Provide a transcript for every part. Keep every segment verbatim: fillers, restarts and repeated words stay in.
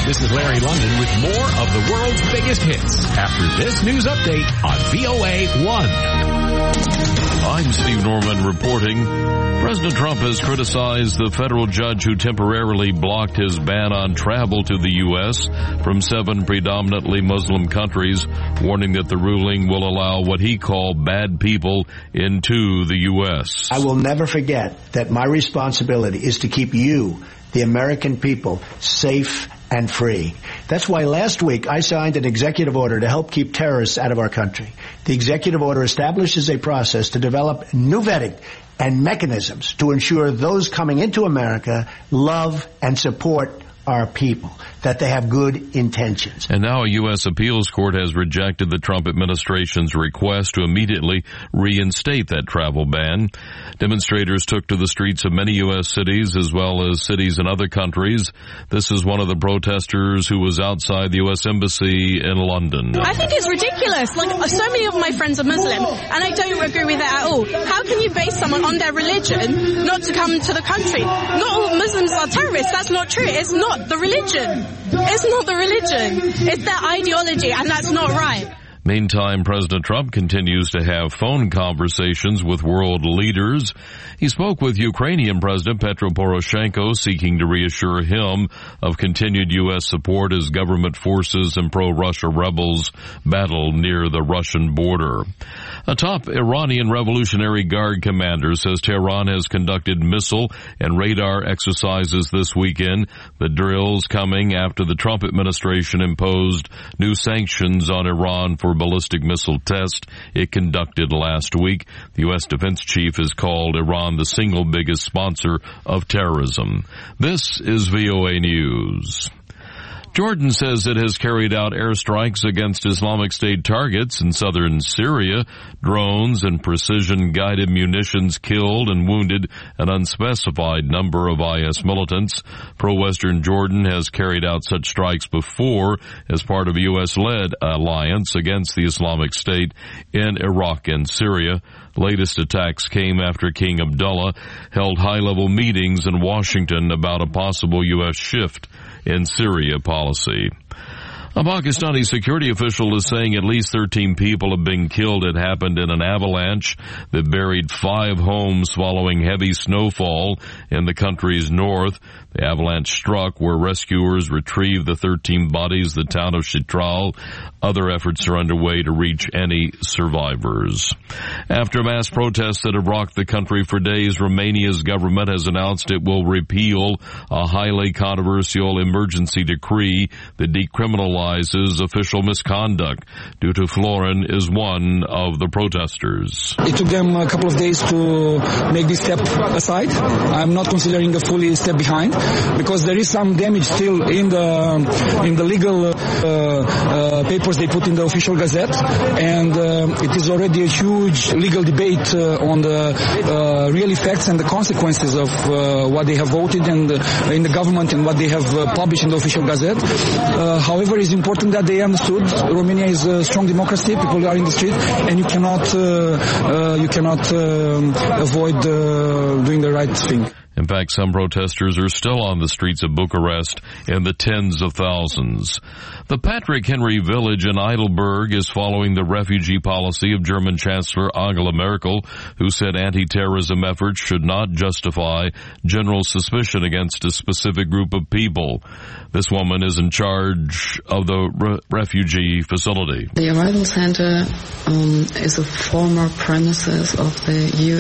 This is Larry London with more of the world's biggest hits after this news update on V O A one. I'm Steve Norman reporting. President Trump has criticized the federal judge who temporarily blocked his ban on travel to the U S from seven predominantly Muslim countries, warning that the ruling will allow what he called bad people into the U S. I will never forget that my responsibility is to keep you, the American people, safe and free. That's why last week I signed an executive order to help keep terrorists out of our country. The executive order establishes a process to develop new vetting and mechanisms to ensure those coming into America love and support our people, that they have good intentions. And now a U S appeals court has rejected the Trump administration's request to immediately reinstate that travel ban. Demonstrators took to the streets of many U S cities as well as cities in other countries. This is one of the protesters who was outside the U S Embassy in London. I think it's ridiculous. Like, so many of my friends are Muslim, and I don't agree with that at all. How can you base someone on their religion not to come to the country? Not all Muslims are terrorists. That's not true. It's not the religion. It's not the religion. It's their ideology, and that's not right. Meantime, President Trump continues to have phone conversations with world leaders. He spoke with Ukrainian President Petro Poroshenko, seeking to reassure him of continued U S support as government forces and pro-Russia rebels battle near the Russian border. A top Iranian Revolutionary Guard commander says Tehran has conducted missile and radar exercises this weekend. The drills coming after the Trump administration imposed new sanctions on Iran for ballistic missile test it conducted last week. The U S defense chief has called Iran the single biggest sponsor of terrorism. This is V O A News. Jordan says it has carried out airstrikes against Islamic State targets in southern Syria. Drones and precision-guided munitions killed and wounded an unspecified number of I S militants. Pro-Western Jordan has carried out such strikes before as part of a U S-led alliance against the Islamic State in Iraq and Syria. Latest attacks came after King Abdullah held high-level meetings in Washington about a possible U S shift in Syria policy. A Pakistani security official is saying at least thirteen people have been killed. It happened in an avalanche that buried five homes following heavy snowfall in the country's north. The avalanche struck where rescuers retrieved the thirteen bodies, the town of Chitral. Other efforts are underway to reach any survivors. After mass protests that have rocked the country for days, Romania's government has announced it will repeal a highly controversial emergency decree that decriminalizes official misconduct. Dutu Florin is one of the protesters. It took them a couple of days to make this step aside. I'm not considering a fully step behind, because there is some damage still in the in the legal uh, uh, papers they put in the official gazette, and uh, it is already a huge legal debate uh, on the uh, real effects and the consequences of uh, what they have voted and uh, in the government and what they have uh, published in the official gazette. Uh, however, it's important that they understood Romania is a strong democracy. People are in the street, and you cannot uh, uh, you cannot um, avoid uh, doing the right thing. In fact, some protesters are still on the streets of Bucharest in the tens of thousands. The Patrick Henry Village in Heidelberg is following the refugee policy of German Chancellor Angela Merkel, who said anti-terrorism efforts should not justify general suspicion against a specific group of people. This woman is in charge of the re- refugee facility. The arrival center um, is a former premises of the U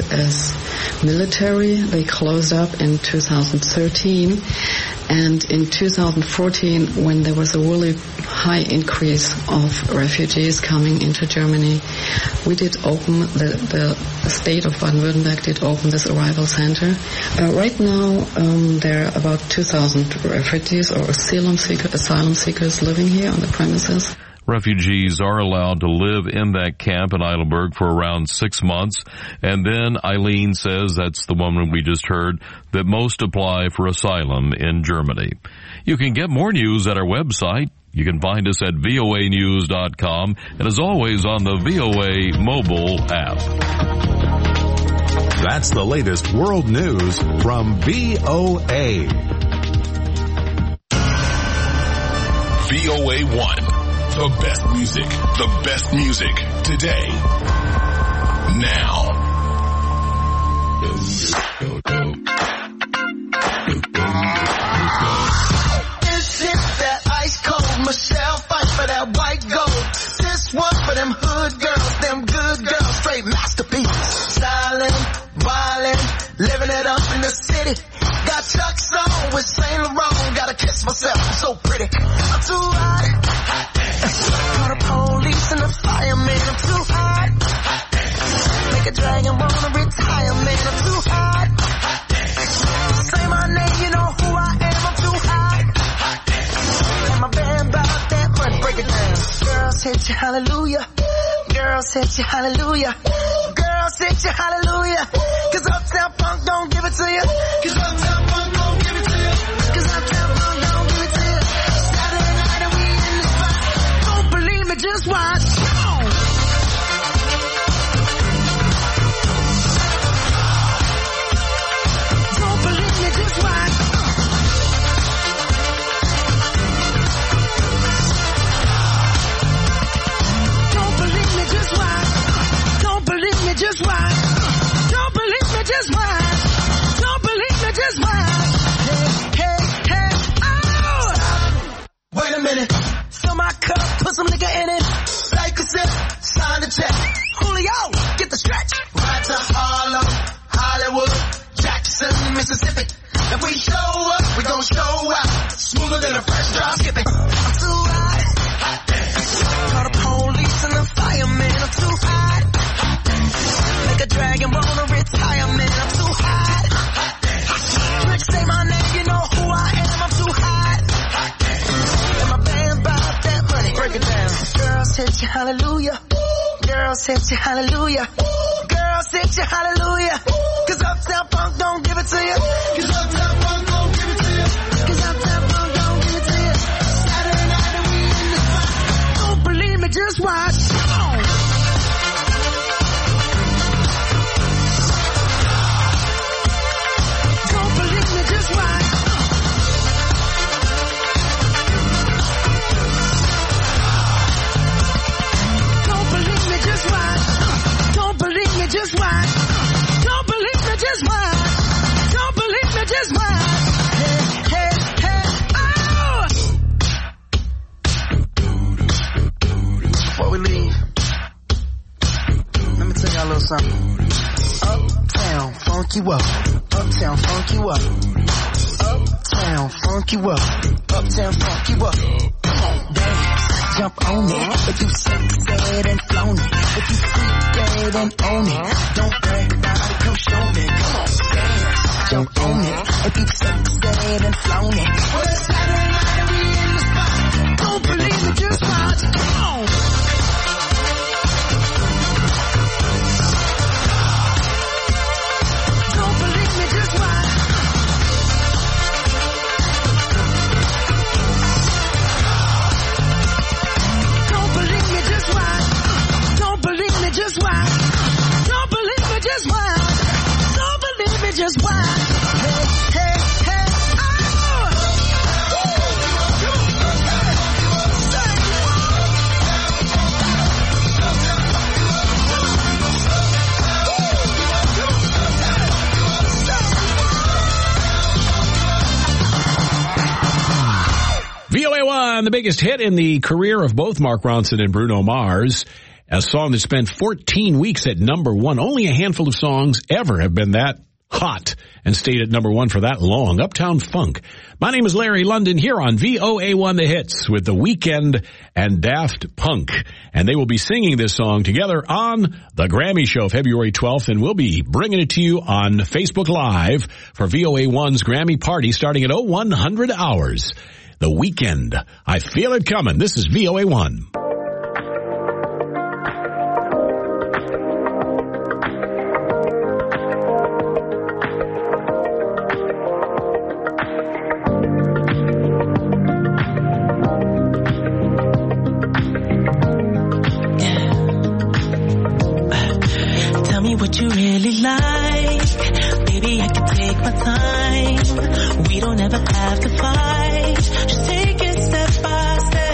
S military. They closed up in two thousand thirteen, and in two thousand fourteen, when there was a really high increase of refugees coming into Germany, we did open, the, the, the state of Baden-Württemberg did open this arrival center. Uh, right now, um, there are about two thousand refugees or asylum, seeker, asylum seekers living here on the premises. Refugees are allowed to live in that camp in Heidelberg for around six months. And then Eileen says, that's the woman we just heard, that most apply for asylum in Germany. You can get more news at our website. You can find us at V O A news dot com, and as always on the V O A mobile app. That's the latest world news from V O A. V O A one. The best music. The best music. Today. Now. This is that ice cold Michelle fight for that white gold. This one for them hood girls, them good girls, straight masterpieces. Stylin', wildin', living it up in the city. Got Chuck's on with Saint Laurent. Gotta kiss myself, I'm so pretty. I'm too hot. Call the police and the fireman. I'm too hot. Make a dragon wanna retire, man. I'm too hot. Say my name, you know who I am. I'm too hot. And my band about that money, break it down. Girls hit you, hallelujah. Girls hit you, hallelujah. Girls hit you, hallelujah. Cause Uptown Funk don't give it to you. Cause Uptown Funk don't give it to you. Cause Uptown Funk don't give it to you. Saturday night and we in the spot. Don't believe me, just watch. Come on. Don't believe me, just watch. Don't believe me, just watch. Don't believe me, just watch. Don't believe me, just watch. Don't believe me, just watch. Hey, hey, hey, oh! Wait a minute. Fill my cup, put some nigga in it. Take a sip, sign the check. Julio, get the stretch. Right to Harlem, Hollywood, Jackson, Mississippi. If we show up, we gon' show out. Smoother than a fresh drop skipping. I'm too hot. Call the police and the fireman. I'm too hot. Make a dragon wanna retire, man. I'm too hot. Rich say my name, you know who I am. I'm too hot. And my band bought that money. Break it down. Girls hit you, hallelujah. Girls hit you, hallelujah. Girls hit you, hallelujah. Cause Uptown Funk don't give it to you. Cause Uptown Funk don't give it to you. Cause Uptown Funk don't give it to you. Saturday night and we in the spot. Don't believe me, just watch. Come on. Don't believe me, just watch. Don't believe me, just watch. Don't believe me, just watch. Don't believe me, just watch. Don't believe me, just watch. Hey, hey, hey, oh! Before we leave, let me tell y'all a little something. Uptown, funk you up. Uptown, funk you up. Uptown, funk you up. Uptown, funk you up. Come on, dance, jump on it. If you suck dead and flown it. If you freak dead and own it. Don't brag about it, come show me. Come on, dance, jump on it. If you suck dead and flown it. Well, it's Saturday night and we in the spot. Don't believe me, just watch. Come on. Don't believe me, just watch. Don't believe me, just watch. Don't believe me, just watch. Don't believe me, just watch. Don't believe me, just watch. Hey, hey, hey, oh! V O A one, the biggest hit in the career of both Mark Ronson and Bruno Mars. A song that spent fourteen weeks at number one. Only a handful of songs ever have been that hot and stayed at number one for that long. Uptown Funk. My name is Larry London here on V O A one The Hits with The Weeknd and Daft Punk. And they will be singing this song together on The Grammy Show February twelfth. And we'll be bringing it to you on Facebook Live for V O A one's Grammy Party starting at oh one hundred hours. The Weeknd. I feel it coming. This is V O A one. Tell me what you really like. Baby, I can take my time. We don't ever have to fight. Just take it step by step.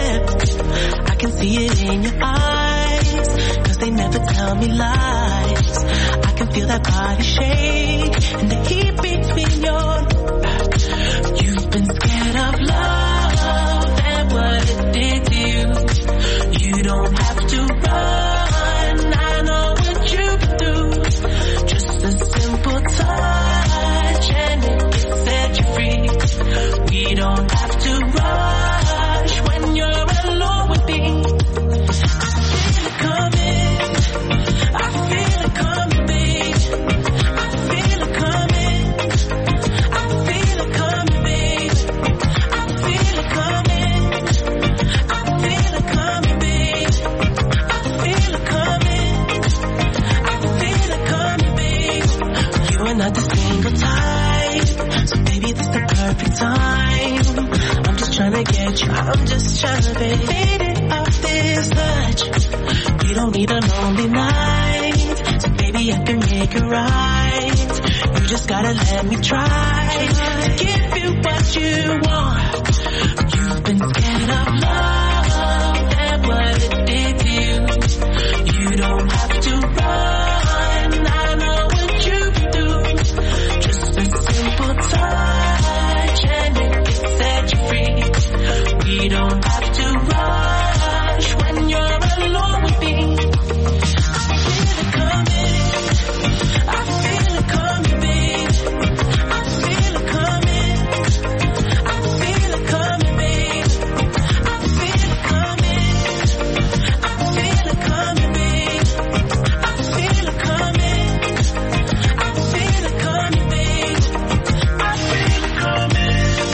see it in your eyes, cause they never tell me lies. I can feel that body shake and the heat between your legs. You've been scared of love and what it did to you. You don't have to run, I know what you've been through. Just a simple touch and it can set you free. We don't have to rush when you're alone with me. I feel it coming, I feel it coming, babe. I feel it coming, I feel it coming, babe. I feel it coming, I feel it coming, babe. I feel it coming, I feel it coming, babe. You are not the single type, so baby this the perfect time. I'm just trying to get you, I'm just trying to be faded off this touch. You don't need a lonely night, so baby I can make it right. You just gotta let me try to give you what you want. You've been scared of love and what it did to you. You don't have to run, I know what you can do. Just a simple touch and it can set you free. We don't have to rush when you're alone with me. I feel it coming, I feel it coming, babe. I feel it coming, I feel it coming, babe. I feel it coming, I feel it coming, babe. I feel it coming, I feel it coming, babe. I feel it coming,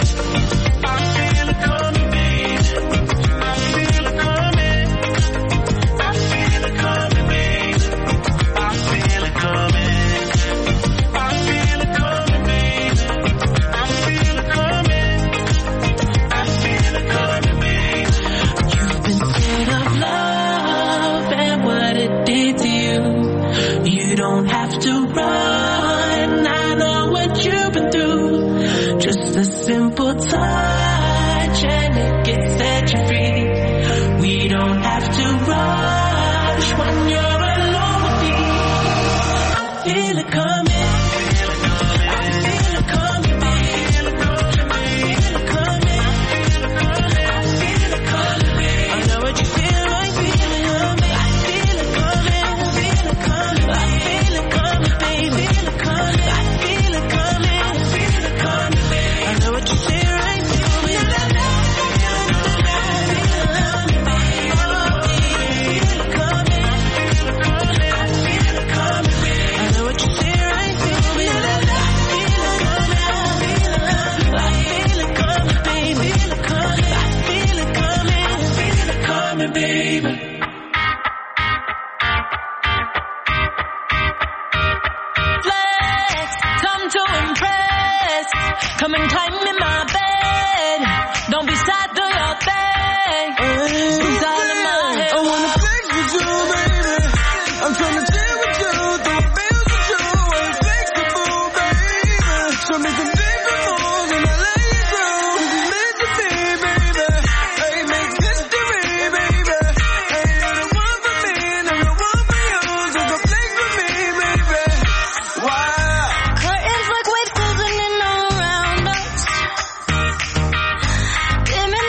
I feel it coming, babe. I feel it coming, I feel it coming, babe. I feel it coming, I feel it coming, babe. I feel it coming, I feel it coming, babe. You've been scared of love and what it did to you. You don't have to run, I know what you've been through. Just a simple touch and it can set you free. We don't have to rush when you're alone with me. I feel it coming, I feel it coming, babe. I feel it coming, I feel it coming, babe. I know what you feel, I feel it coming. I feel it coming, I feel it coming, I feel it coming, babe. I feel it coming, I feel it coming, I feel it coming, babe. I know what you feel, I feel it. Baby. Flex, time to impress. Come and climb in my bed. Don't be sad, do your thing. It's all in my head. I wanna flex with you, baby. I'm trying to chill with you, throw bills with you. I'm flexible, baby. Show me some different moves and I let you go. Cause it's meant to be, baby. Hey, make history, baby. Hey, you're the one for me and I'm the one for you. So come flex with me, baby. Wow. Curtains like white closing in all around us. Give me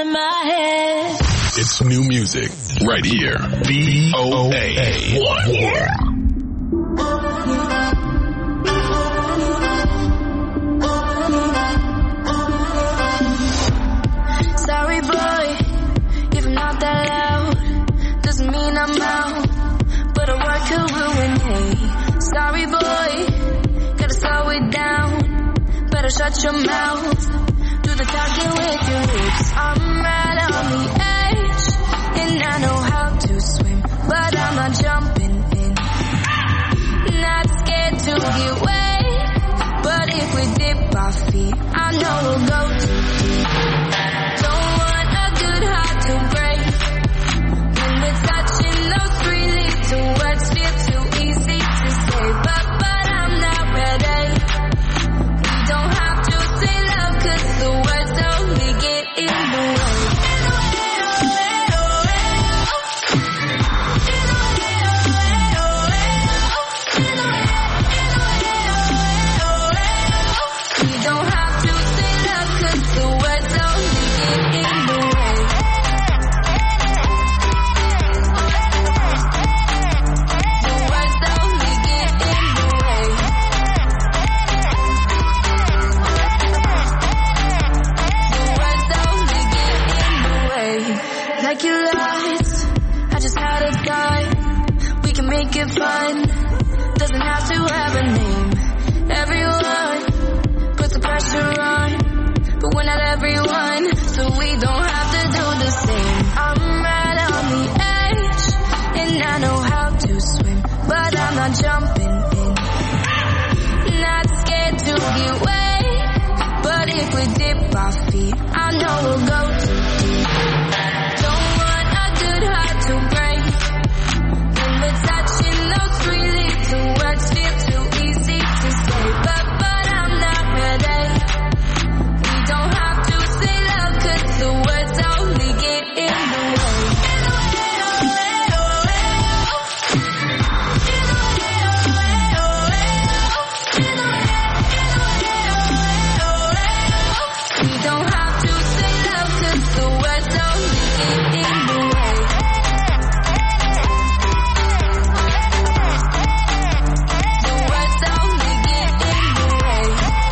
in my head. It's new music right here. V O A one. Sorry boy, if I'm not that loud, doesn't mean I'm out, but a word could ruin me. Sorry boy, gotta slow it down, better shut your mouth, do the talking with your lips. I'm right on the edge, and I know how to swim, but I'm not jumping in, not scared to get wet, but if we dip our feet, I know we'll go too deep. Don't want a good heart to break, when we're touching those three little words feel too easy to say, but, but I'm not ready. We don't have to say love, cause the words only get in the way. We don't have to say love, cause the words only get in the way. The words only get in the way. The words only get in the way. Like you lost, I just had a thought, we can make it fun, doesn't have to have a name. Everyone puts the pressure on, but we're not everyone, so we don't have to do the same. I'm right on the edge, and I know how to swim, but I'm not jumping in, not scared to get wet, but if we dip our feet, I know we'll go too deep. Don't want a good heart to break, when we're touching those three little words feel too easy to say, but, but I'm not ready. We don't have to say love, cause the words only get in the way. We don't have to say love, cause the words only get in the way. The words only get in the way.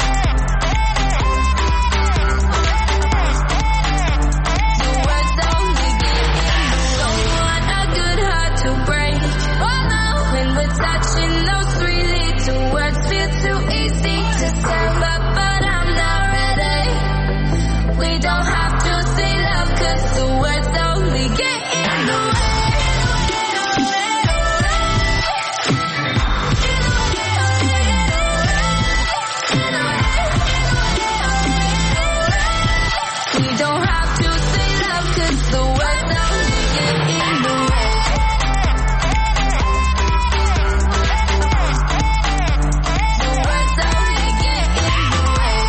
The words only get in the way. Don't want a good heart to break, oh no, when we're touching those three little words feel too easy to say, but, but I'm not ready. We don't have to say love, cause the words only get in the way. We don't have to say love, cause the words only get in the way. The words only get in the way.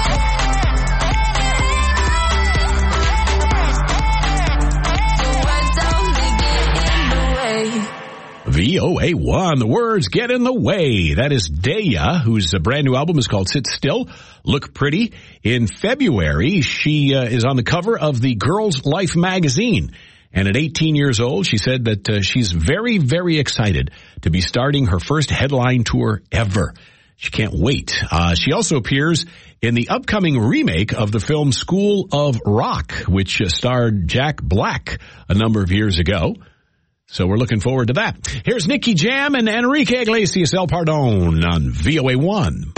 The words only get in the way. V O A one, the words get in the way. That is Daya, whose brand new album is called Sit Still, Look Pretty. In February, she uh, is on the cover of the Girls Life magazine. And at eighteen years old, she said that uh, she's very, very excited to be starting her first headline tour ever. She can't wait. Uh, she also appears in the upcoming remake of the film School of Rock, which uh, starred Jack Black a number of years ago. So we're looking forward to that. Here's Nicky Jam and Enrique Iglesias El Pardon on V O A one.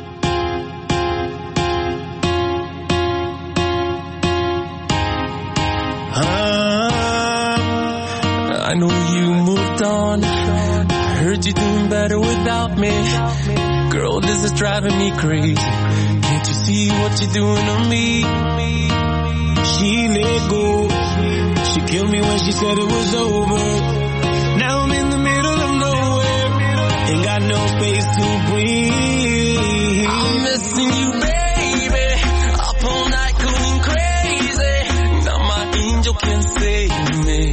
I know you moved on. I heard you doing better without me. Girl, this is driving me crazy. Can't you see what you're doing to me? She let go. She killed me when she said it was over. Now I'm in the middle of nowhere. Ain't got no space to breathe. I'm missing you, baby. Up all night going crazy. Now my angel can save me.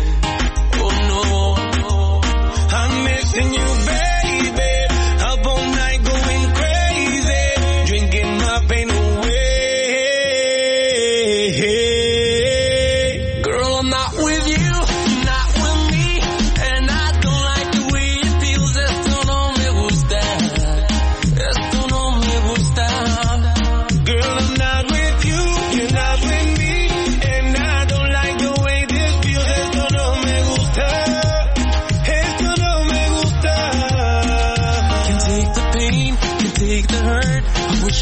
I'm missing you, baby. Up all night going crazy, drinking my pain away.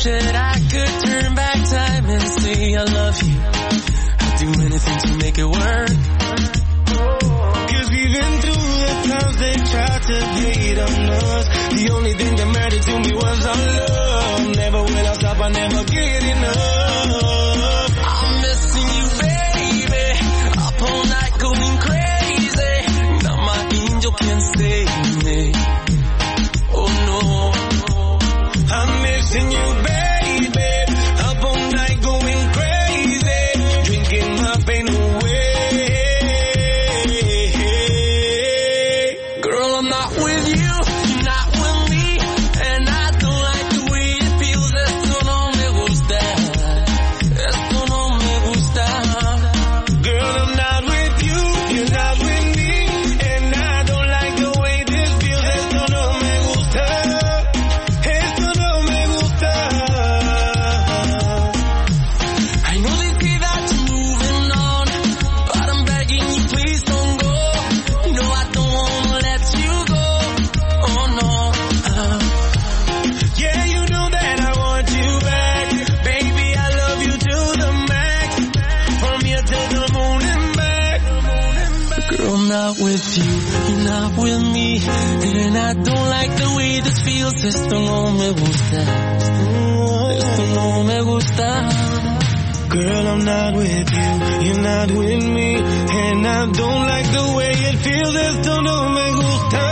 that I could turn back time and say I love you. I'd do anything to make it work. Cause even through the times they tried to hate on us, the only thing that mattered to me was our love. Never will I stop, I never get enough. I'm missing you, baby. Up all night going crazy. Now my angel can't save me. Oh no. I'm missing you, baby. Up all night going crazy. Drinking my pain away. Girl, I'm not with you, you're not with me. And I don't like the way it feels. Esto no me gusta. Esto no me gusta. Girl, I'm not with you, you're not with me. And I don't like the way this feels. Esto no me gusta. Esto no me gusta. I know they say that you're moving on, but I'm begging you, please don't go. No, I don't wanna let you go. Oh no. Uh, Yeah, you know that I want you back. Baby, I love you to the max. From here to the moon and back. Girl, I'm not with you, you're not with me. And I don't like the way this feels. Esto no me gusta. Esto no me gusta. Girl, I'm not with you, you're not with me. And I don't like the way it feels. Esto no me gusta.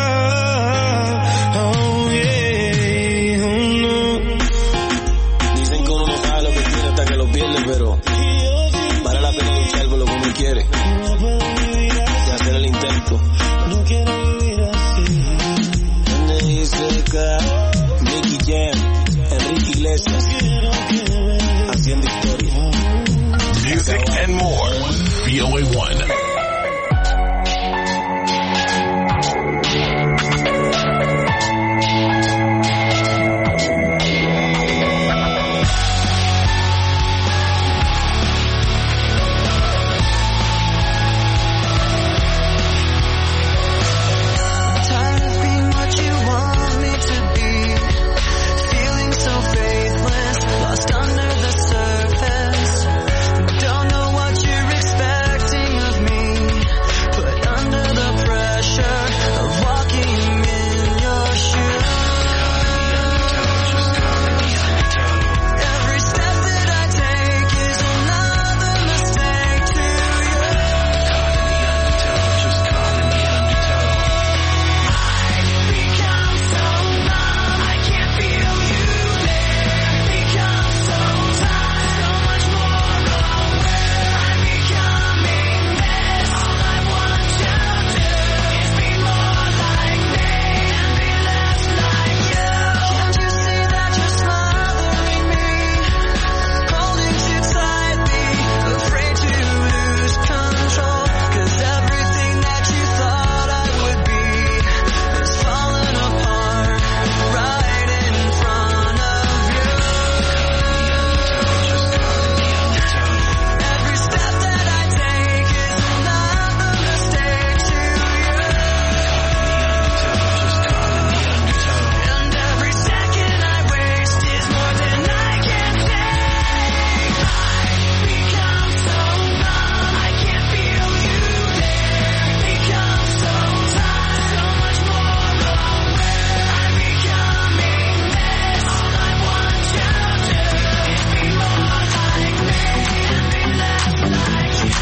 Oh yeah, oh no. Dicen que uno no sabe lo que tiene hasta que lo pierde, pero vale la pena luchar por lo que uno quiere y hacer el intento. No quiero vivir así. Donde dice que Nicky Jam, Enrique Iglesias, haciendo historia. Music and more. V O A one. Tired of being what you want me to be, feeling so faithless, lost under the surface. Don't know what you're expecting of me, but under the pressure of walking in your shoes. Every step that I take is another mistake to you. Become so numb, I can't feel you there. Become so tired, so much more aware. I'm becoming this. All I want you to is be more like me and be less like you. Can't you see that you're smothering me, holding too tightly, afraid to lose control? 'Cause everything that you thought I would be is falling apart right in front of you. Every step that I take is another mistake to you. And every second I waste is more than I can take. I become so numb, I can't feel you there. Become so tired, so much more aware. I'm becoming this. All I want you to is be more like me and be less like you.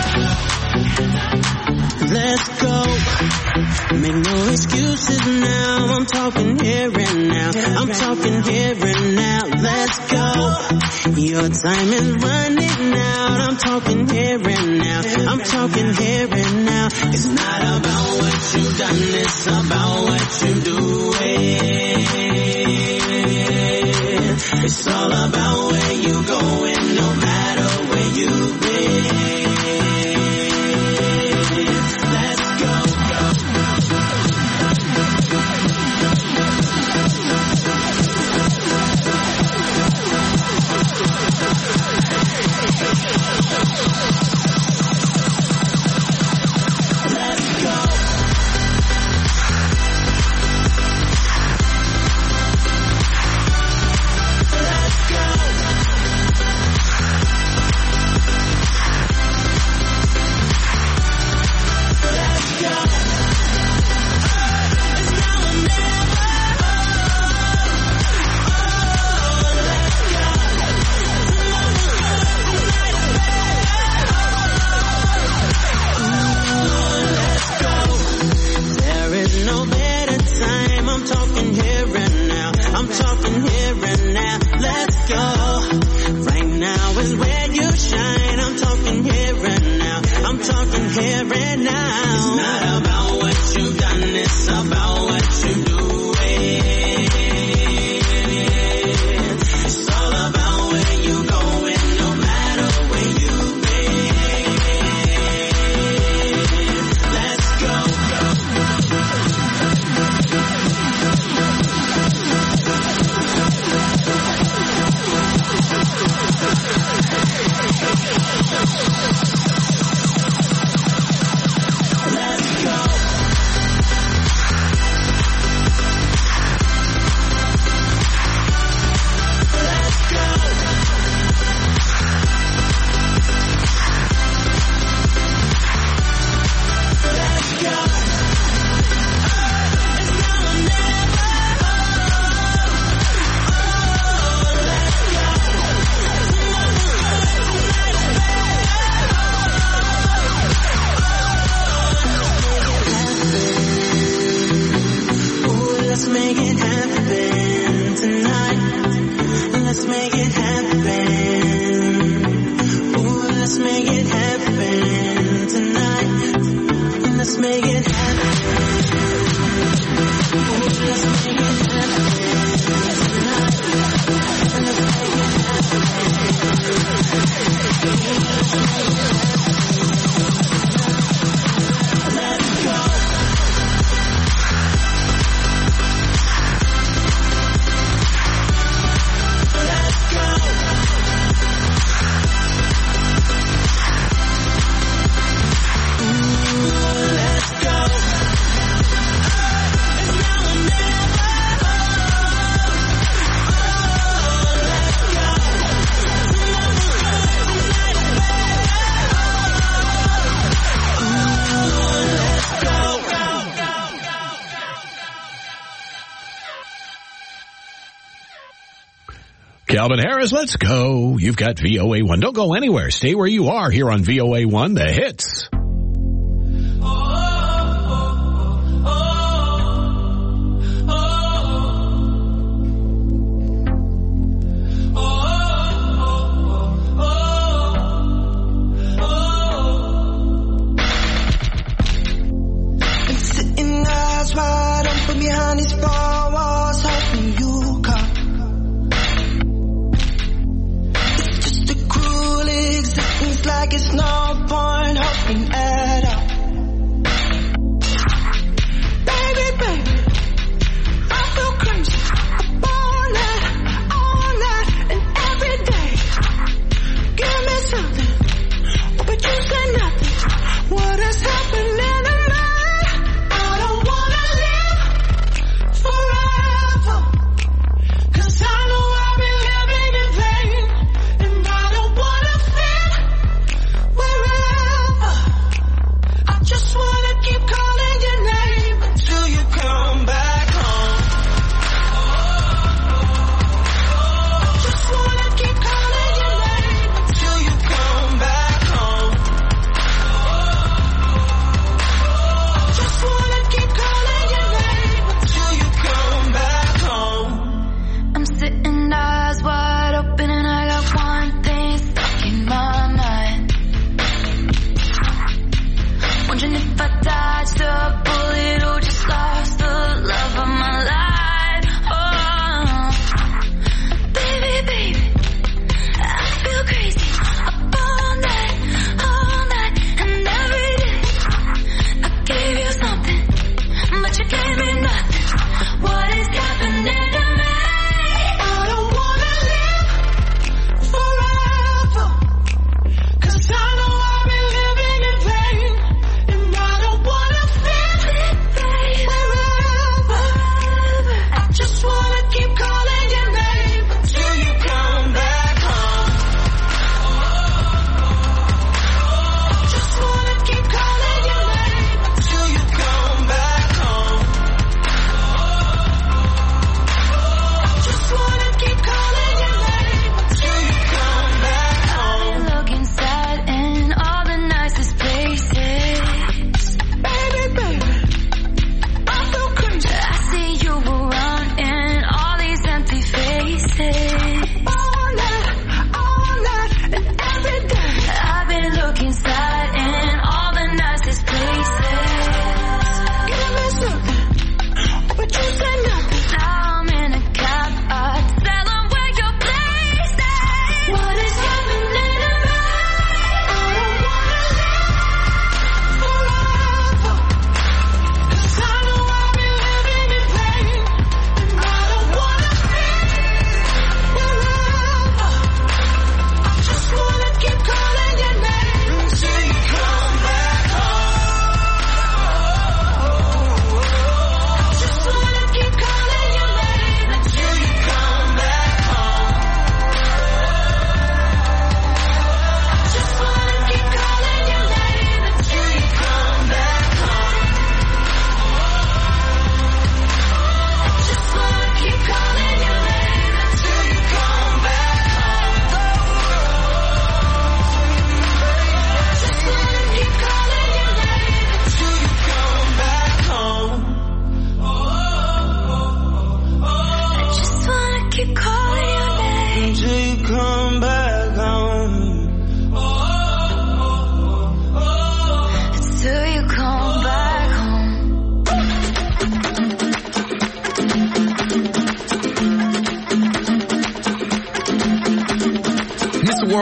Let's go. Make no excuses now. I'm talking here and now. I'm talking here and now. Let's go. Your time is running out. I'm talking here and now. I'm talking here and now. It's not about what you've done. It's about what you're doing. It's all about where you're going, no matter where you've been. Let's go. Let's go. here and now. It's not about what you've done, it's about what you do. It's all about where you going, no matter where you've been. Let's go. Let's make it happen tonight. Let's make it happen. Ooh, let's make it happen tonight. Let's make it happen. Ooh, let's make it happen tonight. Let's make it happen. Let's go. Calvin Harris, let's go. You've got V O A one. Don't go anywhere. Stay where you are here on V O A one, the hits. Been sitting eyes wide open behind these four walls, hoping you come. It's just a cruel existence, like it's no point hoping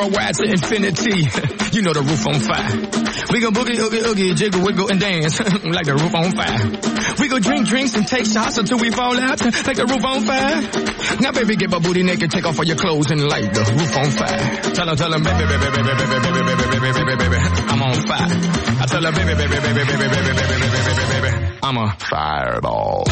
worldwide to infinity. You know the roof on fire. We gon' boogie, oogie, oogie, jiggle, wiggle, and dance like the roof on fire. We go drink drinks and take shots until we fall out like the roof on fire. Now, baby, get my booty naked, take off all your clothes and light the roof on fire. Tell her, tell her, baby, baby, baby, baby, baby, baby, baby, baby, baby, baby, I'm on fire. I tell her, baby, baby, baby, baby, baby, baby, baby, baby, baby, baby, I'm a fireball.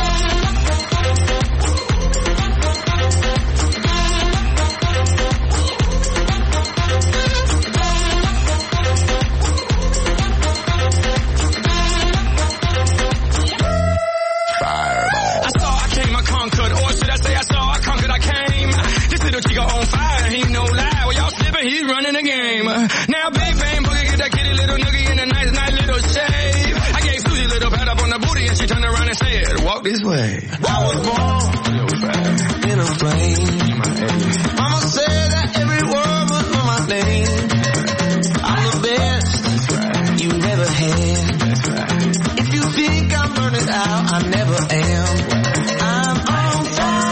Chico on fire, he no lie. Well, y'all slipping, he's running the game. Now, big bang boogie, get that kitty little noogie in a nice, nice little shave. I gave Susie a little pat up on the booty and she turned around and said, walk this way. I was born in a plane. Mama said that every word was on my name. I'm the best you never had. That's right. If you think I'm burning out, I never am. I'm on fire.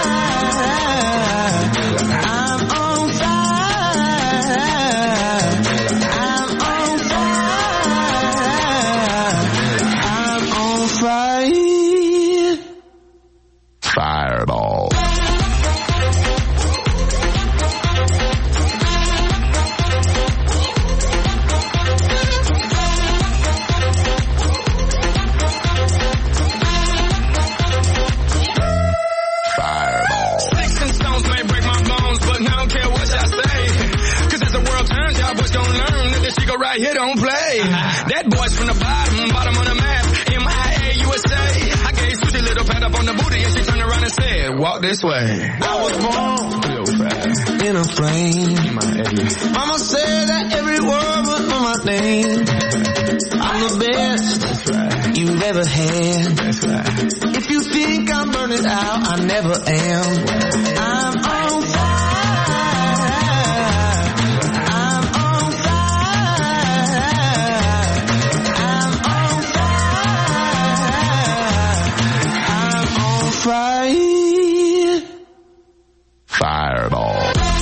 Fireball. Fireball. Sticks and stones may break my bones, but I don't care what y'all say. Cause as the world turns, y'all boys gon' learn that this Chico right here don't play. That boy's from the bottom, bottom of the map. M I A U S A. I gave Susie a little pat up on the booty and she turned around and said, walk this way. I was born in a flame. Mama said that every word was on my name. I'm the best That's right. you've ever had. That's right. If you think I'm burning out, I never am. I'm on fire. I'm on fire. I'm on fire. I'm on fire. Fireball.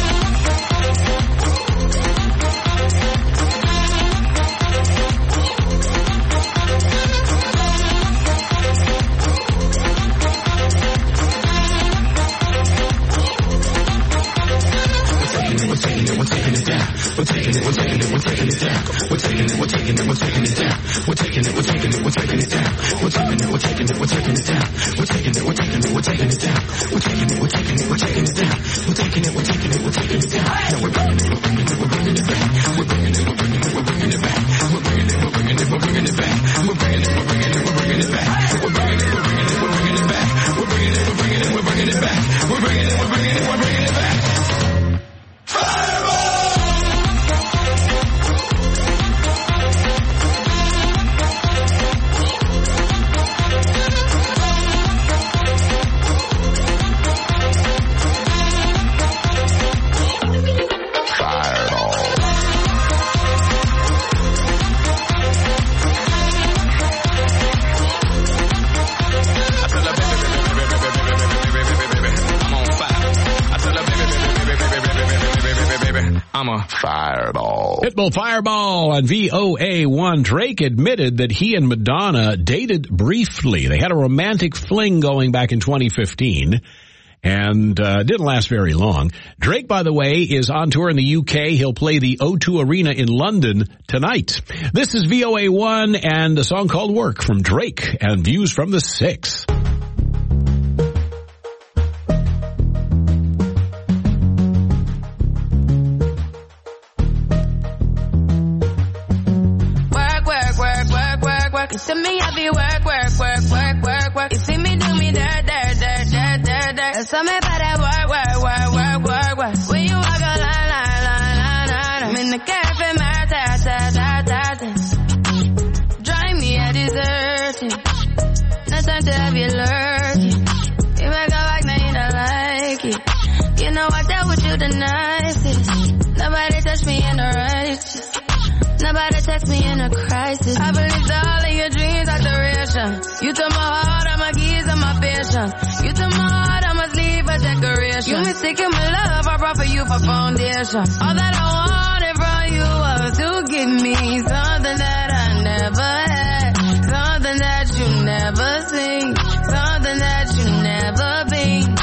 We're taking it, we're taking it, we're taking it, we're taking it down. We're taking it, we're taking it, we're taking it down. We're taking it, we're taking it, we're taking it down. We're taking it, we're taking it, we're taking it down. We're taking it, we're taking it, we're taking it down. We're taking it, we're taking it, we're taking it down. We're taking it, we're taking it, we're taking it down. Now we're bringing it, we're bringing it, we're bringing it back. We're bringing it, we're bringing it, we're bringing it back. We're bringing it, we're bringing it, we're bringing it back. We're bringing it, we're bringing it, we're bringing it back. We're bringing it, we're bringing it, we're bringing it back. We're bringing it, we're bringing it, we're bringing it back. We're bringing it, we're bringing it, we're bringing it back. I'm a fireball. Pitbull Fireball on V O A one. Drake admitted that he and Madonna dated briefly. They had a romantic fling going back in twenty fifteen. And uh, didn't last very long. Drake, by the way, is on tour in the U K. He'll play the O two Arena in London tonight. This is V O A one and a song called Work from Drake and Views from the Six. You see me, I be work, work, work, work, work, work. You see me do me dirt, dirt, dirt, dirt, dirt, dirt. There's something about that work, work, work, work, work, work. When you walk a line, line, line, line, line. I'm in the cafe, my ta, ta, ta, ta, ta. Drive me a dessert. No time to have you lurking. You make a like, now you don't like it. You know I dealt with you the nicest. Nobody touched me in the righteous. Nobody text me in a crisis. I believed all of your dreams are duration. You took my heart, all my keys, and my patience. You took my heart, I must leave a decoration. You mistaken my love, I brought offer you for foundation. All that I wanted from you was to give me something that I never had, something that you never seen, something that you never been.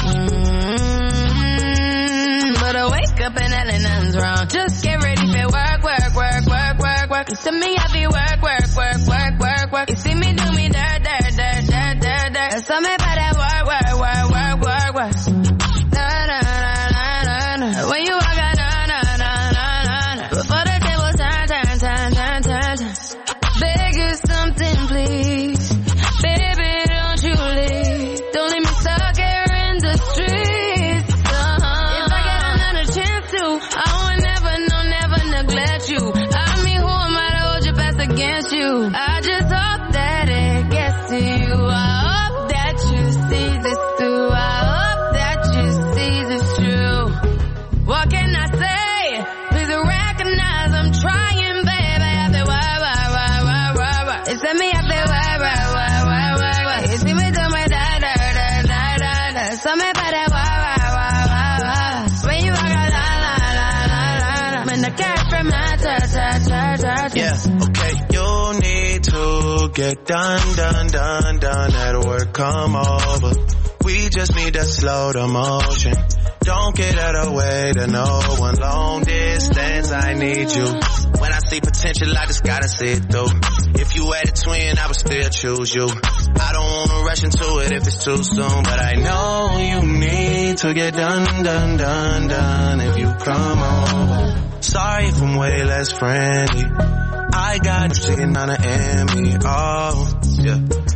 Mm-hmm. But I wake up and hell nothing's wrong. Just get ready for work, work, work, work, work, work. You see me happy work, work, work, work, work, work. You see me do me dirt, dirt, dirt, dirt, dirt, dirt. There's something about that work, work, work, work, work, work. Na na na na na na. When you walk out, na na na na na na. Before the tables turn, turn, turn, turn, turn, turn. Beg you something, please. Baby, don't you leave. Don't leave me stuck here in the streets. Uh-huh. If I get another chance to, I would never, no, never neglect you. I mean, who am I to hold your best against you? I just hope that it gets to you. I hope that you see this through. I hope that you see this true. What can I say? Please recognize I'm trying, baby. I feel why, why, why, why, why, why. It's me, I feel why, why, why, why, why, why. You see me do my da, da, da, da, da, da. Something about that why, why, why, why, why. When you walk out, la, la, la, la, la, la. When the cat from my ta, ta, ta, ta, ta. Yeah, okay, you need to get done, done, done, done at work, come over. We just need to slow the motion. Don't get out of the way to no one. Long distance, I need you. When I see potential, I just gotta see it through. If you had a twin, I would still choose you. I don't wanna rush into it if it's too soon, but I know you need to get done, done, done, done if you come over. Sorry if I'm way less friendly. I got chicken on the Emmy. Oh, yeah.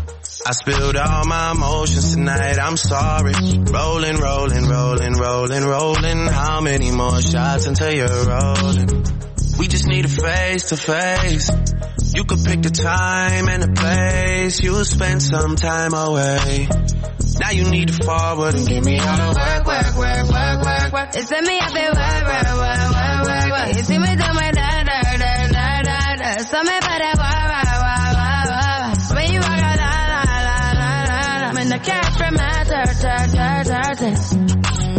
I spilled all my emotions tonight, I'm sorry. Rolling, rolling, rolling, rolling, rolling. How many more shots until you're rolling? We just need a face to face. You could pick the time and the place. You'll spend some time away. Now you need to forward and give me all the work, work, work, work, work, work. It's me, I feel work, work, work, work, work, work. You see me do my da, da, da, da, da, da. Something about that work, work, work, work, work. When you walk out, la, la, la, la, la, la. When the cat from my dirt, dirt, dirt, dirt, dirt.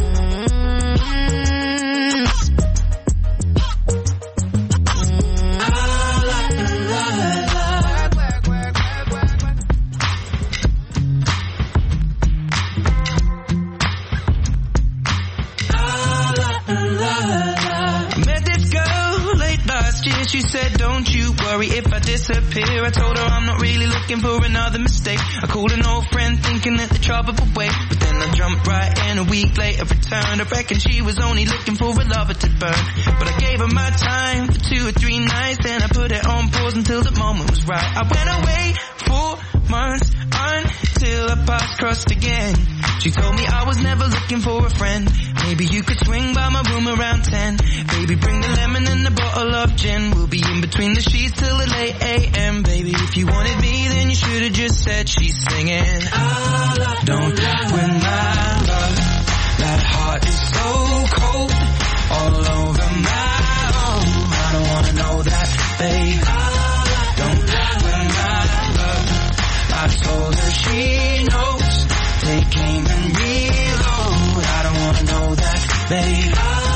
She said, don't you worry if I disappear. I told her I'm not really looking for another mistake. I called an old friend thinking that the trouble would wait, but then I jumped right in. A week later returned. I reckon she was only looking for a lover to burn, but I gave her my time for two or three nights. Then I put it on pause until the moment was right. I went away for months until our paths crossed again. She told me I was never looking for a friend. Maybe you could swing by my room around ten. Baby, bring the lemon and a bottle of gin. We'll be in between the sheets till the late a m. Baby, if you wanted me, then you should have just said she's singing. Don't win my love. That heart is so cold, all over my own. I don't wanna know that, babe. Don't win my love. I told her she knows. Take aim and reload. I don't wanna know that, babe.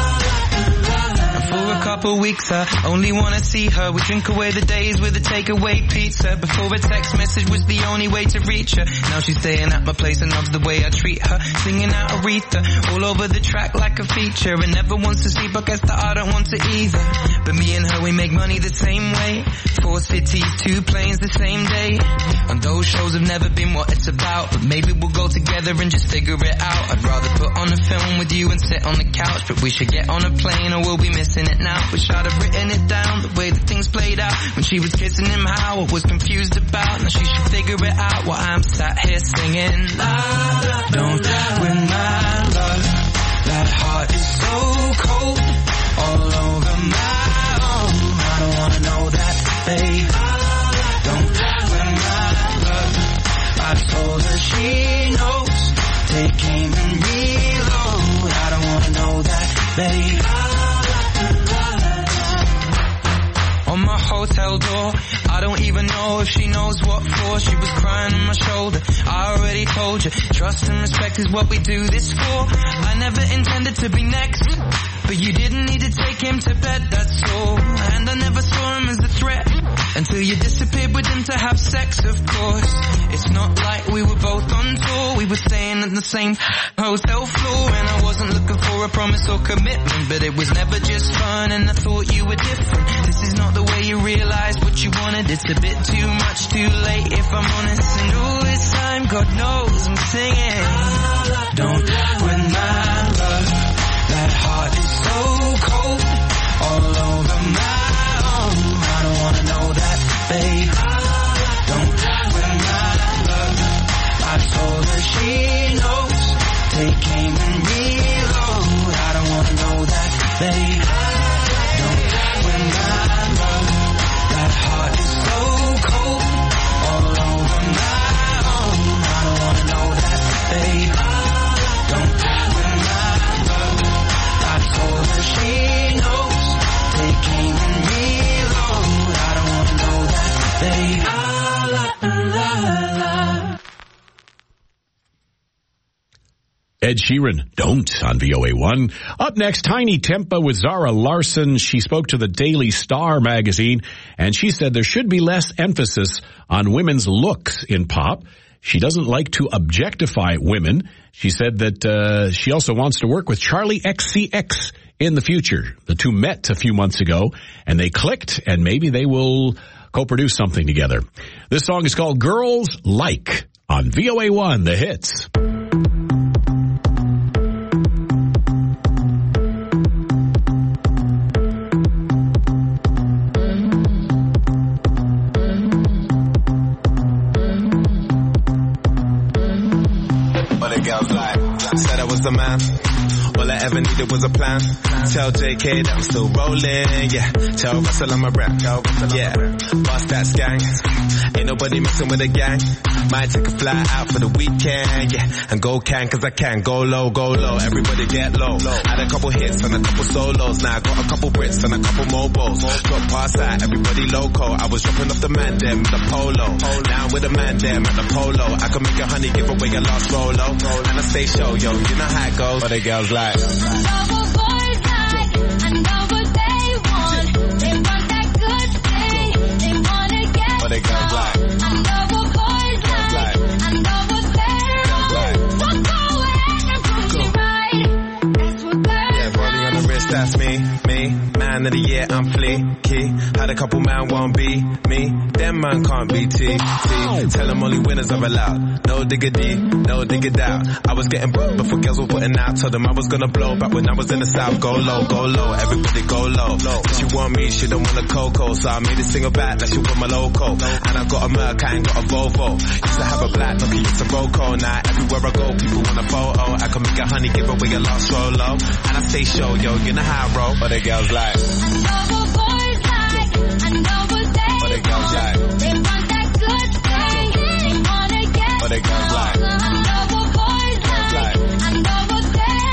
For a couple weeks I only wanna see her. We drink away the days with a takeaway pizza. Before a text message was the only way to reach her. Now she's staying at my place and loves the way I treat her. Singing out Aretha all over the track like a feature. And never wants to sleep, I guess that I don't want to either. But me and her, we make money the same way. Four cities, two planes the same day. And those shows have never been what it's about, but maybe we'll go together and just figure it out. I'd rather put on a film with you and sit on the couch, but we should get on a plane or we'll be missing it now. Wish I'd have written it down, the way that things played out. When she was kissing him, how I was confused about. Now she should figure it out while I'm sat here singing. La, la, don't win my love. That heart is so cold, all over my own. I don't wanna know that, babe. Don't win my love. I told her she knows. Take aim and reload. I don't wanna know that, babe. On my hotel door, I don't even know know if she knows what for. She was crying on my shoulder. I already told you, trust and respect is what we do this for. I never intended to be next, but you didn't need to take him to bed, that's all. And I never saw him as a threat until you disappeared with him to have sex, of course. It's not like we were both on tour. We were staying at the same hotel floor. And I wasn't looking for a promise or commitment, but it was never just fun and I thought you were different. This is not the way you realized what you wanted. It's a bit too much, too late if I'm honest. And all this time, God knows I'm singing. Don't with my love. That heart is so cold, all over my own. I don't wanna know that, babe. Don't with my love. I told her she knows. Take aim and reload. I don't wanna know that, babe. Don't with my love. That heart is so cold, all over my own. I don't wanna know that, babe. Don't with my love. I told her she knows. Take aim and reload. I don't wanna know that, babe. La, la, la. Ed Sheeran, Don't, on V O A one. Up next, Tiny Tempa with Zara Larson. She spoke to the Daily Star magazine, and she said there should be less emphasis on women's looks in pop. She doesn't like to objectify women. She said that uh, she also wants to work with Charlie X C X in the future. The two met a few months ago, and they clicked, and maybe they will co-produce something together. This song is called Girls Like on V O A one, The Hits. Said I was the man. All I ever needed was a plan. Tell J K that I'm still rolling, yeah. Tell Russell I'm a rap, yeah. Bust that gang. Ain't nobody messing with a gang. Might take a fly out for the weekend, yeah. And go can, cause I can. Go low, go low. Everybody get low. Had a couple hits and a couple solos. Now I got a couple Brits and a couple mobiles. Got past that, everybody loco. I was dropping off the man them with the polo. Now I'm with the man them at the polo. I can make a honey give away a lost Rolo. And I stay show, yo, you know how it goes. What the girls like. I know what boys like, I know what they want. They want that good thing, they wanna get what they got like. I know what boys like, I know what they want. So go ahead and prove me right. That's what girls yeah, rolling on the wrist, that's me, me. Man of the year, I'm fleeky. Had a couple man won't be me. Them man can't be T. T. Tell them only winners are allowed. No diggity, no digger doubt. I was getting booked before girls were putting out. Told them I was gonna blow back when I was in the south. Go low, go low, everybody go low. Said she want me, she don't want a cocoa. So I made a single back that she want my loco. And I got a Merc, I ain't got a Volvo. Used to have a black, no it's a Roco. Now everywhere I go, people want a photo. I can make a honey, give away a lost Rolo. And I stay show, yo, you know how I roll. But the girls like. I know what boys like, I know what they what they girls like. They want that good thing, they wanna get what they girls like. I know what boys like, I know what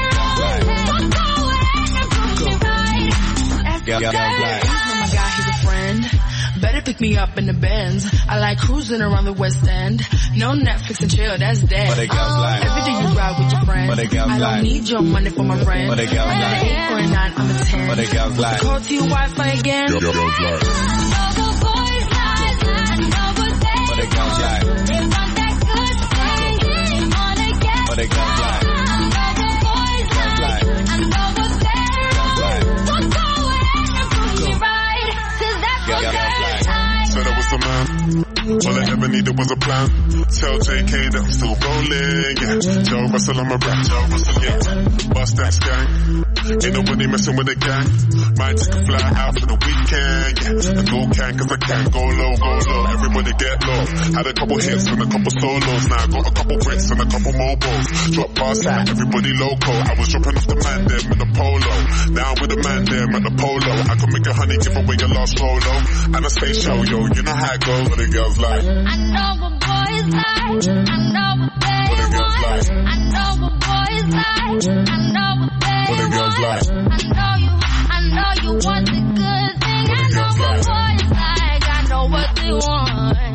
they want. So go ahead and prove me right. That's the girls like. Oh my God, he's a friend. Better pick me up in the Benz. I like cruising around the West End. No Netflix and chill, that's dead. What they girls like. Every day you ride with your friends. What they girls I don't like. need your money for my rent. What they girls I'm like. an eight or a nine, I'm a ten. What they girls like. Call to your Wi-Fi again. Yo, yo, yo, yo. I know what boys like, I know what they What they girls like. They want that good thing, they wanna get What they girls like. I know what boys like, I know what they want. So go ahead and prove me right, 'cause that's what girls like. Said I was the man. All I ever needed was a plan. Tell J K that I'm still rolling, yeah. Tell Russell I'm a rap, tell Russell, yeah. Bust that gang. Ain't nobody messing with a gang. Might take a fly out for the weekend, yeah. And go can, cause I can. Go low, go low. Everybody get low. Had a couple hits and a couple solos. Now I got a couple Brits and a couple mobiles. Drop past that, everybody loco. I was dropping off the man them in the polo. Now I'm with the man them at the polo. I can make a honey give away a lost Rolo. And I stay show, yo, you know how it goes. What the girls like. I know what boys like, I know what they What the girls want. like. I know what boys like, I know what they What the girls want. like. I know you, I know you want the good thing. What the I know girls what like. boys like, I know what they want.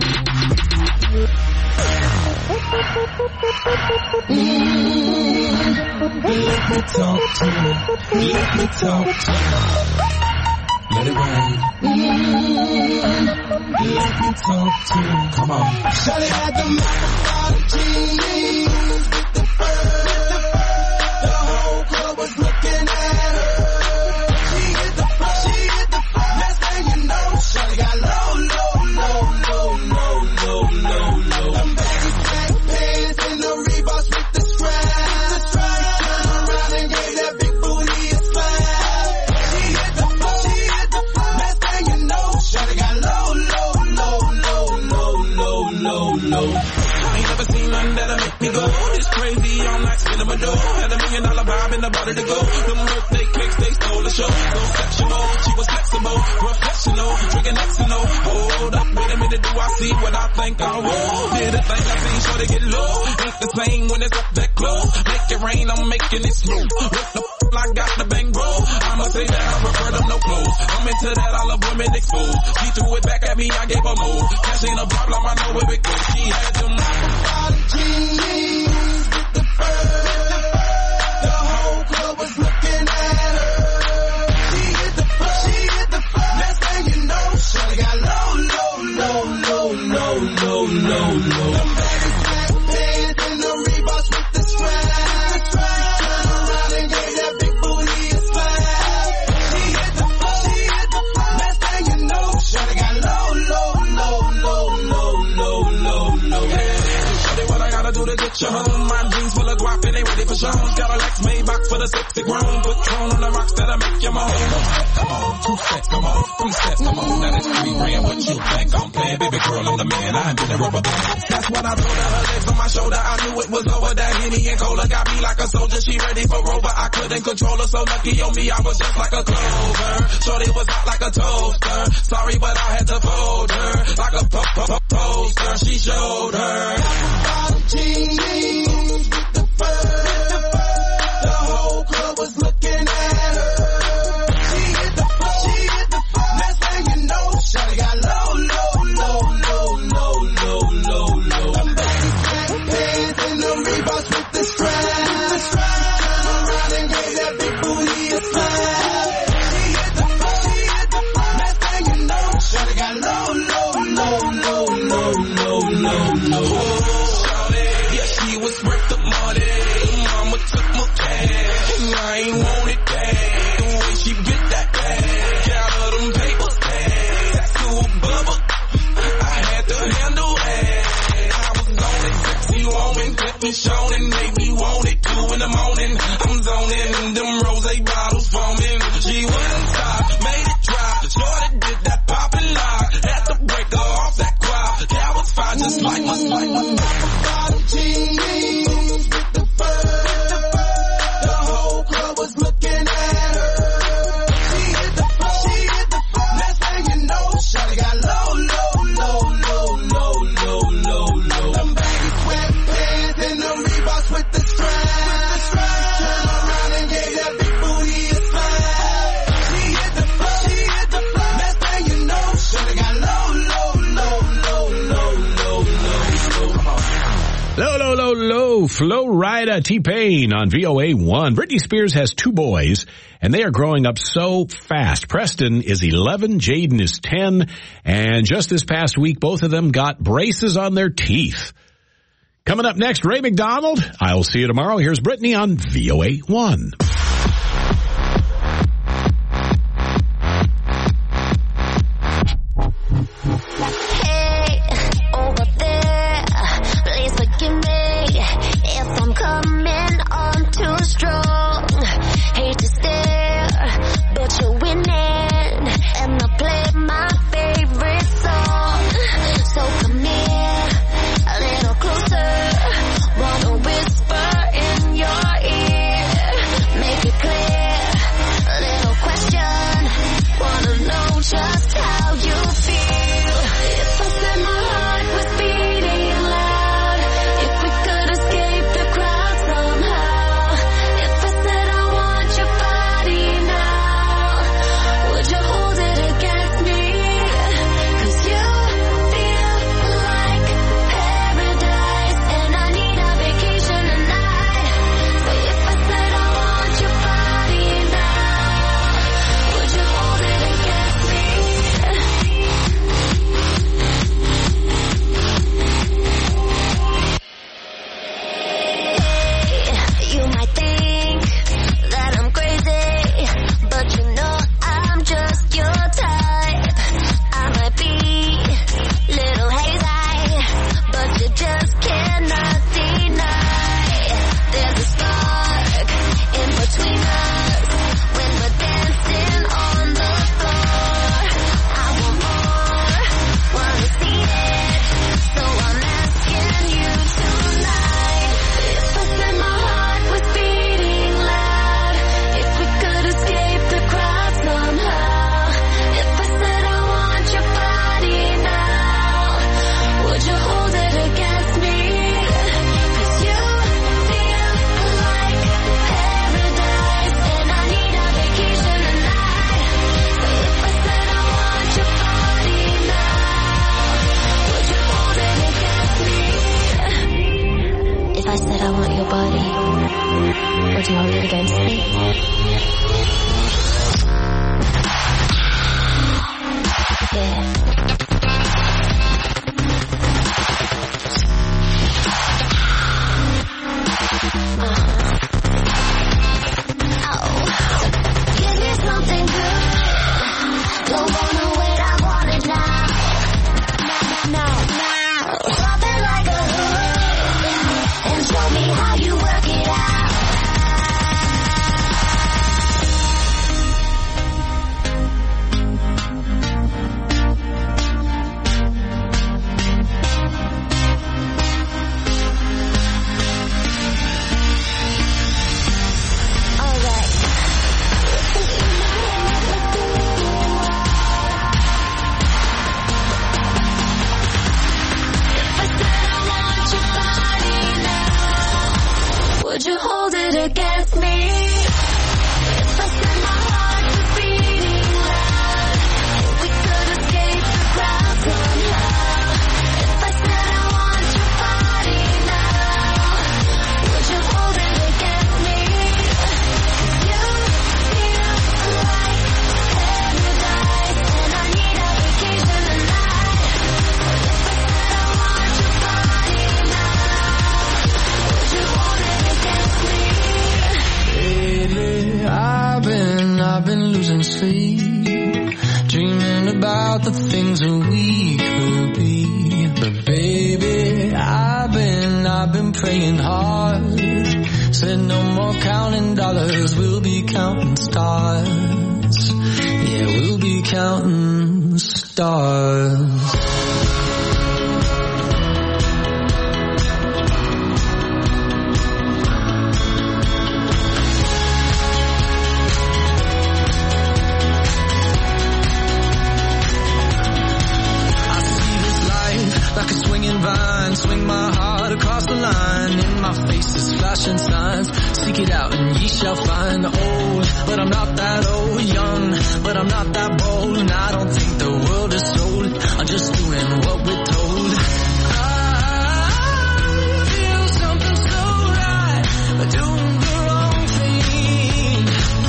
Let me talk to you. Let me talk to you. Let it rain. Let me talk to you. Come on. Shawty had the mouth jeans with the fur. The whole club was looking at her. She hit the floor. She hit the floor. Next thing you know, Shawty got low, low, low, low, low, low, low, low. Them baggy black pants and the Reeboks with the strap. Turn around and gave that big booty a slap. She hit the floor. She hit the floor. Next thing you know, Shawty got low, low, low, low, low, low, low, low. I ain't never seen nothing that'll make me go this crazy. All night spinning my dough. Had a million dollar vibe in the body to go. Them birthday cakes, they stole the show. So sexual, she was flexible, professional, drinking X and O. Hold up, wait a minute, do I see what I think I will? Did a thing I seen, sure they get low. Ain't the same when it's up that close. Make it rain, I'm making it smooth. What the f***, I got the bang roll. I'ma say that I prefer them no clothes. I'm into that, I love women exposed. She threw it back at me, I gave her more. Cash ain't a problem, I know where it goes. She had them jeans with the fur. The whole club was looking at her. She hit the floor. She hit the floor. Next thing you know, Shawty got low, low, low, low, low, low, low, low. Them baggy black pants and the Reeboks with the strap. Turn around and gave that big booty a slap. She hit the floor. She hit the floor. Next thing you know, Shawty got low, low, low, low, low, low, low, low. Shawty, what I gotta do to get you home? My jeans full of guap and they ready for shows. Got a Lex Maybach for the sexy grown. Patron on the rocks that'll make you moan. Come on, two steps, come on, three steps, come on. Now that's three grand. What you think I'm playing? Baby girl, I'm the man. I ain't been a rubber band. That's what I told her. Her legs on my shoulder. I knew it was over. That Henny and Cola got me like a soldier. She ready for Rover. I couldn't control her. So lucky on me, I was just like a clover. Shorty was hot like a toaster. Sorry, but I had to fold her like a po po po poster. She showed her. Jeans with the fur. The whole club was looking at her. She hit the floor. She hit the floor. Next thing you know, Shawty got low, low, low, low, low, low, low, low. Them baggy black pants and the Reeboks with the strap. Turn around and gave that big booty a slap. She hit the floor. She hit the floor. Next thing you know, Shawty got low, low, low, low, low, low, low, low. She was worth the money. Mama took my cash. I ain't want it back. The way she get that cash. Got her them papers back. That's to a bubble. I had to handle that. I was on it. Sexy woman. Let me show it. Make me want it. Two in the morning. I'm zoning. Them rose bottles foaming. She wouldn't stop. Made it drop. Jordan did that pop and lock. Had to break her off that crowd. That was fine. Just like my, like my jeans with the fur. The whole club was looking at her. She hit the floor. She hit the floor. Next thing you know, Shawty got low, low, low, low, low, low, low, low. Them baggy sweatpants and the Reeboks with the strap. Turn around and gave that big booty a slap. She hit the floor. She hit the floor. Next thing you know, Shawty got low, low, low, low, low, low, low. Come on. Low, low, low, low, Flo Rida, T-Pain on V O A one. Britney Spears has two boys, and they are growing up so fast. Preston is eleven, Jaden is ten, and just this past week, both of them got braces on their teeth. Coming up next, Ray McDonald. I'll see you tomorrow. Here's Britney on V O A one. Closer, wanna whisper in your ear. Would you hold it against me? Yeah. Something good. Don't wanna wait, I want it now. Now, now. Drop it like a hood and show me how you work it out. Would you hold it against me? If I set my heart to beating loud, we could escape the crowd somehow. If I said I want your body now, would you hold it against me? You feel like paradise, and I need a vacation tonight. If I said I want your body now, would you hold it? Lately, I've been, I've been losing sleep, dreaming about the things that we could be. But baby, I've been, I've been praying hard. Said no more counting dollars, we'll be counting stars. Yeah, we'll be counting stars. Like a swinging vine, swing my heart across the line. In my face is flashing signs. Seek it out and ye shall find. Old, but I'm not that old. Young, but I'm not that bold. And I don't think the world is sold. I'm just doing what we're told. I feel something so right, but doing the wrong thing.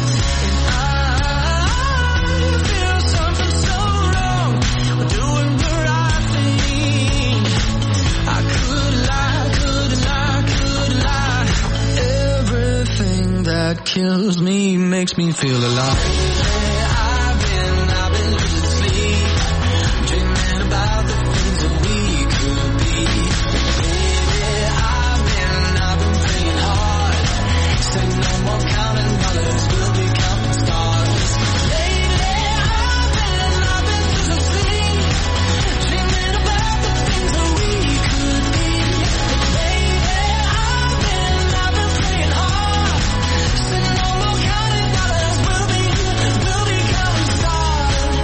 And I feel something so wrong, but doing the right thing. I could lie, could lie, could lie. Everything that kills me makes me feel alive. I've been, I've been losing sleep, dreaming about the things that we could be. Baby, I've been, I've been praying hard. Said no more counting dollars, we'll be counting stars. Lately, I've been, I've been losing sleep, dreaming about the things that we could be. Baby, I've been, I've been praying hard. Said no more counting dollars, we'll be, we'll be counting stars.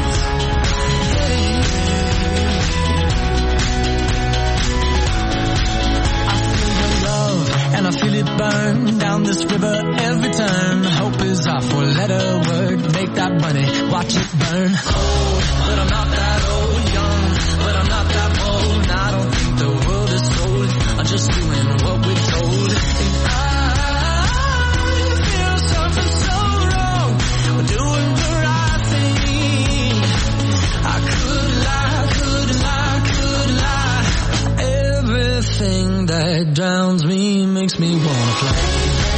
I feel your love and I feel it burn down this river every turn. Hope is our four-letter word. Make that money, watch it burn. Old, but I'm not that old. Young, but I'm not that bold. And I don't think the world is sold. I'm just doing what we're told. And I feel something so wrong. We're doing the right thing. I could lie, could lie, could lie. Everything that drowns me makes me wanna play.